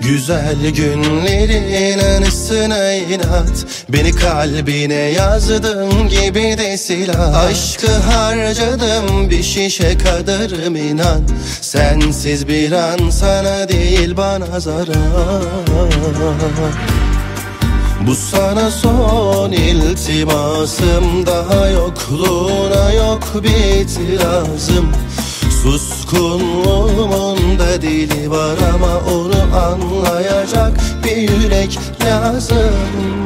Güzel günlerin anısına inat, beni kalbine yazdım gibi de silah. Aşkı harcadım bir şişe kadarım inan. Sensiz bir an sana değil bana zarar. Bu sana son iltimasım, daha yokluğuna yok bir itirazım. Suskunluğumun da dili var ama onu anlayacak bir yürek lazım.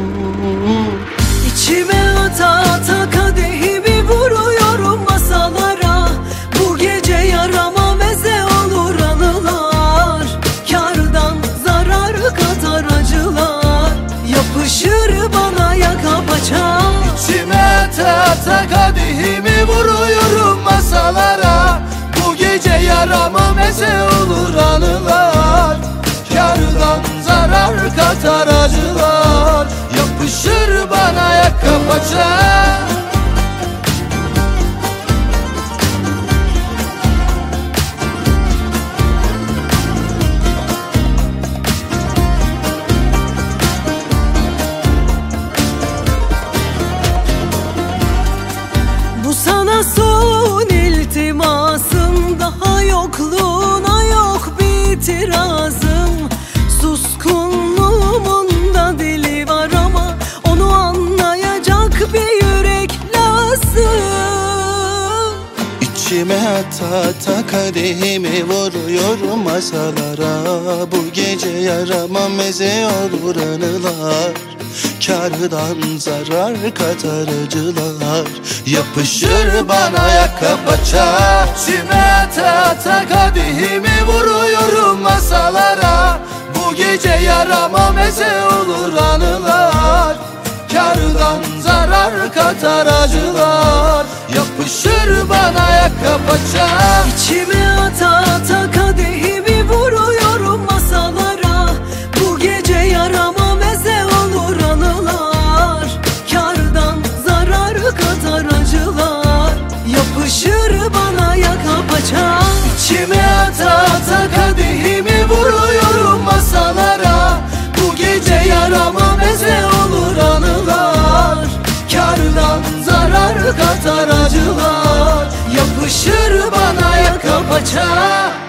İçime ata ata kadehimi vuruyorum masalara. Bu gece yarama meze olur anılar. Kârdan zarar katar acılar, yapışır bana yaka paça. İçime ata ata kadehimi vuruyorum masalara. Bu gece yarama meze olur anılar. Kârdan zarar katar acılar, yapışır bana yaka paça. Bu sana son iltimasım, daha yokluğuna yok bir itirazım. Suskunluğumun da dili var ama onu anlayacak bir yürek lazım. İçime ata ata kadehimi vuruyorum masalara. Bu gece yarama meze olur anılar. Kârdan zarar katar acılar, yapışır bana yaka paça. İçime ata ata kadehimi vuruyorum masalara. Bu gece yarama meze olur anılar. Kârdan zarar katar acılar, yapışır bana yaka paça. İçime ata ata kadehimi vuruyorum masalara. Bu gece yarama meze olur anılar. Kârdan zarar katar acılar, yapışır bana yaka paça. İçime ata ata kadehimi vuruyorum masalara. Bu gece yarama meze olur anılar. Kârdan zarar katar acılar, yapışır bana yaka paça.